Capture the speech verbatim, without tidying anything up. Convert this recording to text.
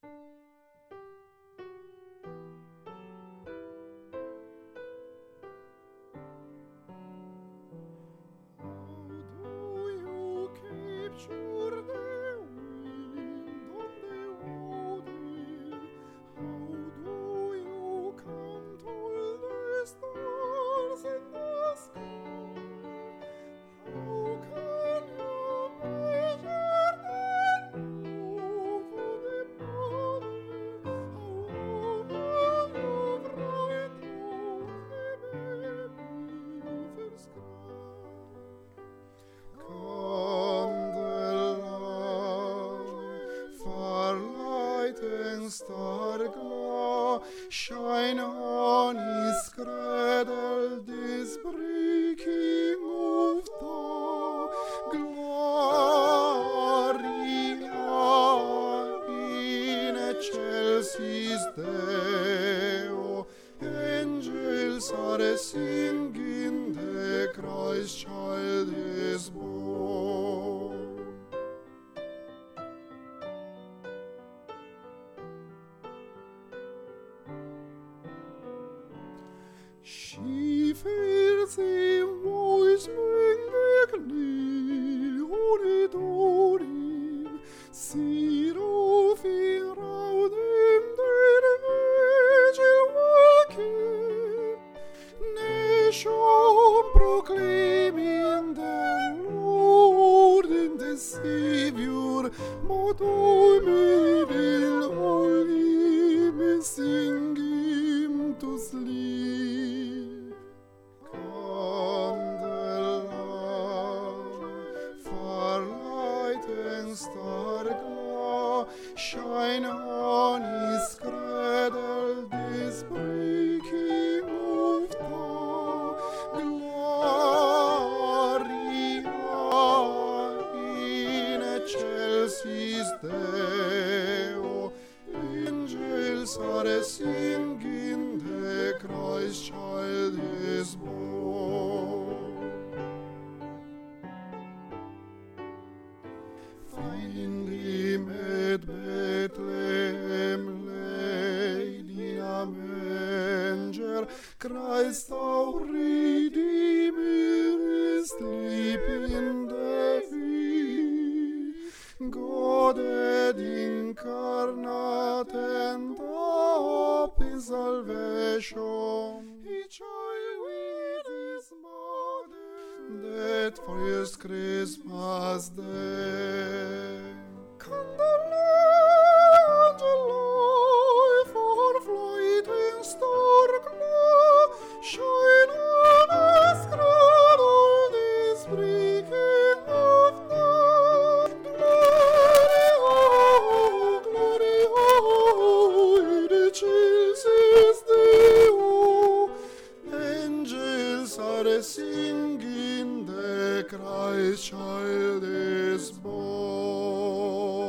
Stark law shine on his cradle, this breaking of the Gloria in excelsis Deo. Angels are singing, the Christ child is born. She fears a voice mängdegli auditorim, Seraphim round him their vigil walking, nation proclaiming the Lord and the Savior, Modomidil all him sing him to sleep. Stark law shine on his cradle, this breaking of the Gloria in excelsis Deo. Angels are singing, the Christ child is born. Find him at Bethlehem, laid in a manger, Christ our Redeemer is sleeping there. God incarnate and up in salvation, He child with his mother, that first Christmas day. Candelae for floating stark law, shine on us cradle, this breaking of the glory, glory, in excelsis Deo. Angels are singing, the Christ child is born.